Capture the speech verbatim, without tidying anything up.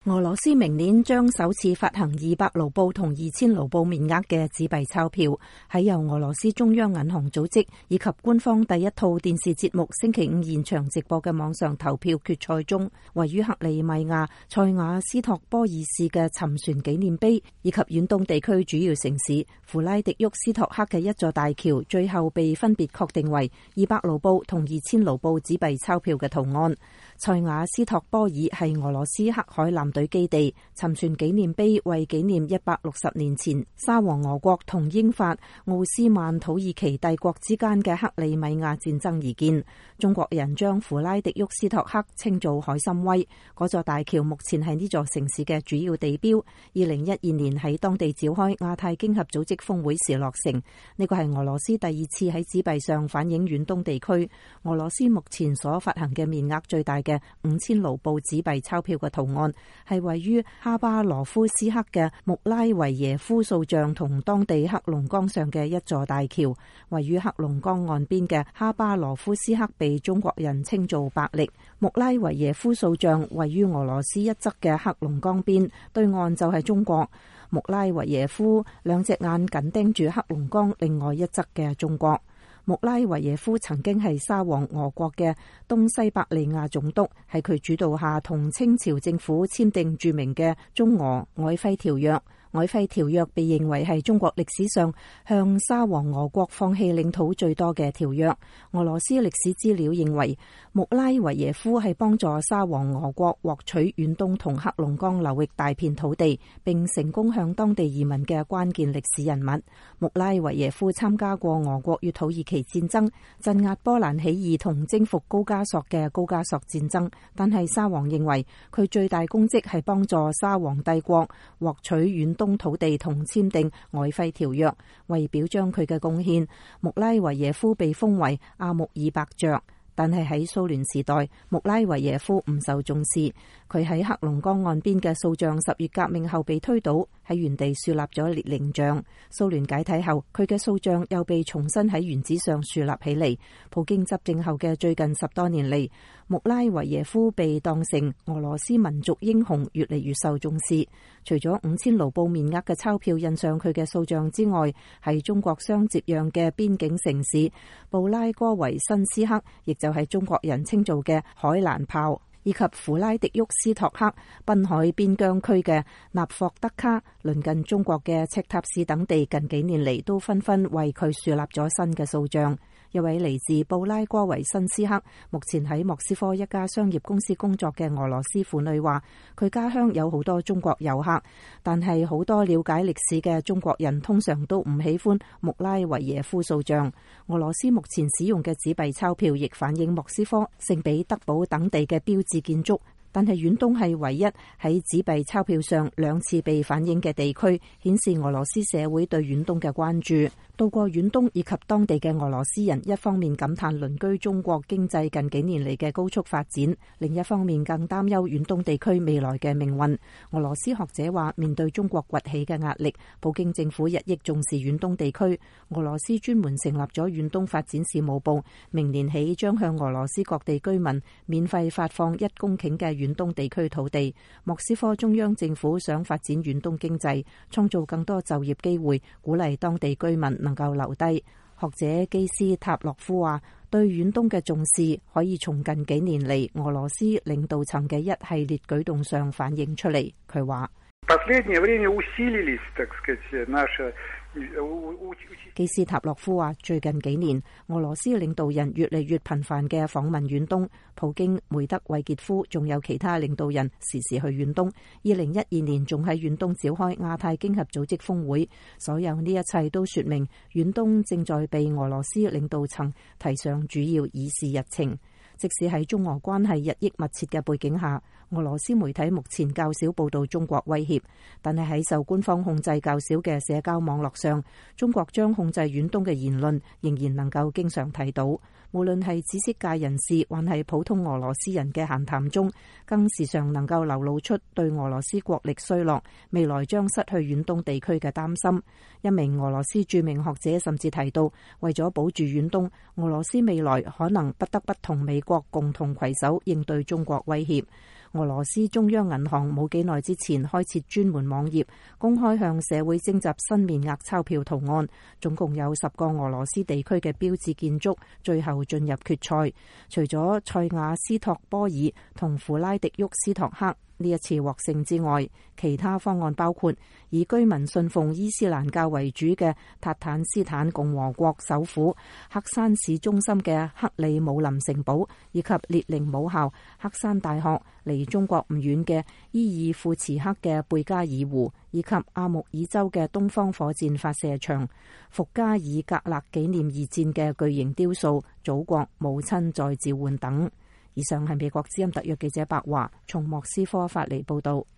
俄羅斯明年將首次發行二百盧布同二千盧布面額嘅紙幣鈔票。喺由俄羅斯中央銀行組織以及官方第一套電視節目星期五現場直播嘅網上投票決賽中，位於克里米亞塞瓦斯托波爾市嘅沉船紀念碑以及遠東地區主要城市弗拉迪沃斯托克嘅一座大橋，最後被分別確定為二百盧布同二千盧布紙幣鈔票嘅圖案。塞瓦斯托波爾係俄羅斯黑海艦隊基地，沉船紀念碑為紀念一百六十年前沙皇俄國同英法奧斯曼土耳其帝國之間嘅克里米亞戰爭而建。中國人將弗拉迪沃斯托克稱做海參崴，嗰座大橋目前係呢座城市嘅主要地標。二零一二年喺當地召開亞太經合組織峰會時落成。呢個係俄羅斯第二次喺紙幣上反映遠東地區。俄羅斯目前所發行嘅面額最大嘅五千盧布紙幣鈔票嘅圖案，係位於哈巴羅夫斯克嘅穆拉維耶夫塑像同當地黑龍江上嘅一座大橋。位於黑龍江岸邊嘅哈巴羅夫斯克被中國人稱做伯力。穆拉維耶夫塑像位於俄羅斯一側嘅黑龍江邊，對岸就係中國。穆拉維耶夫兩隻眼緊盯住黑龍江另外一側嘅中國。穆拉維耶夫曾經係沙皇俄國嘅東西伯利亞總督，喺佢主導下同清朝政府簽訂著名嘅中俄甜輝條約。甜輝條約被認為係中國歷史上向沙皇俄國放棄領土最多嘅條約。俄羅斯歷史資料認為，穆拉維耶夫係幫助沙皇俄國獲取遠東同黑龍江流域大片土地，並成功向當地移民嘅關鍵歷史人物。穆拉維耶夫參加過俄國與土耳其戰爭，鎮壓波蘭起義同征服高加索嘅高加索戰爭，但係沙皇認為佢最大功績係幫助沙皇帝國獲取遠東土地同簽訂甜輝條約。為表彰佢嘅貢獻，穆拉維耶夫被封為阿穆爾伯爵。但係喺蘇聯時代，穆拉維耶夫唔受重視。佢喺黑龍江岸邊嘅塑像十月革命後被推倒，喺原地樹立咗列寧像。蘇聯解體後，佢嘅塑像又被重新喺原址上樹立起嚟。普京執政後嘅最近十多年嚟，穆拉維耶夫被當成俄羅斯民族英雄，越嚟越受重視。除咗五千盧布面額嘅鈔票印上佢嘅塑像之外，喺中國相接壤嘅邊境城市布拉戈維申斯克，亦就係中國人稱做嘅海蘭炮，以及弗拉迪沃斯托克濱海邊疆區嘅納霍德卡，鄰近中國嘅赤塔市等地，近幾年嚟都紛紛為佢樹立咗新嘅塑像。一位嚟自布拉戈維申斯克，目前喺莫斯科一家商業公司工作嘅俄羅斯婦女話，佢家鄉有好多中國遊客，但係好多了解歷史嘅中國人通常都唔喜歡穆拉維耶夫塑像。俄羅斯目前使用嘅紙幣鈔票亦反映莫斯科、聖彼得堡等地嘅標誌建築，但係遠東係唯一喺紙幣鈔票上兩次被反映嘅地區，顯示俄羅斯社會對遠東嘅關注。到過遠東以及當地嘅俄羅斯人，一方面感嘆鄰居中國經濟近幾年嚟嘅高速發展，另一方面更擔憂遠東地區未來嘅命運。俄羅斯學者話，面對中國崛起嘅壓力，普京政府日益重視遠東地區。俄羅斯專門成立咗遠東發展事務部，明年起將向俄羅斯各地居民免費發放一公頃嘅遠東地區土地。莫斯科中央政府想發展遠東經濟，創造更多就業機會，鼓勵當地居民能夠留低。學者基斯塔洛夫話，對遠東嘅重視可以從近幾年嚟俄羅斯領導層嘅一系列舉動上反映出嚟。佢話，基斯塔洛夫話，最近幾年俄羅斯領導人越嚟越頻繁嘅訪問遠東，普京、梅德韋傑夫仲有其他領導人時時去遠東。二零一二年仲喺遠東召開亞太經合組織峰會，所有呢一切都說明遠東正在被俄羅斯領導層提上主要議事日程。即使喺中俄關係日益密切嘅背景下，俄羅斯媒體目前較少報道中國威脅，但係喺受官方控制較少嘅社交網絡上，中國將控制遠東嘅言論仍然能夠經常睇到。無論係知識界人士還係普通俄羅斯人嘅閒談中，更時常能夠流露出對俄羅斯國力衰落、未來將失去遠東地區嘅擔心。一名俄羅斯著名學者甚至提到，為咗保住遠東，俄羅斯未來可能不得不同美國共同攜手應對中國威脅。 俄羅斯中央銀行冇幾耐之前開設專門網頁，公開向社會徵集新面額鈔票圖案，總共有十個俄羅斯地區嘅標誌建築，最後進入決賽。除咗塞瓦斯托波爾同弗拉迪沃斯托克呢一次獲勝之外，其他方案包括以居民信奉伊斯蘭教為主嘅塔坦斯坦共和國首府黑山市中心嘅克里姆林城堡，以及列寧母校黑山大學，離中國唔遠嘅伊爾庫茨克嘅貝加爾湖，以及阿穆爾州嘅東方火箭發射場，伏加爾格勒紀念二戰嘅巨型雕塑《祖國母親在召喚》等。以上係美國之音特約記者白華從莫斯科發嚟報道。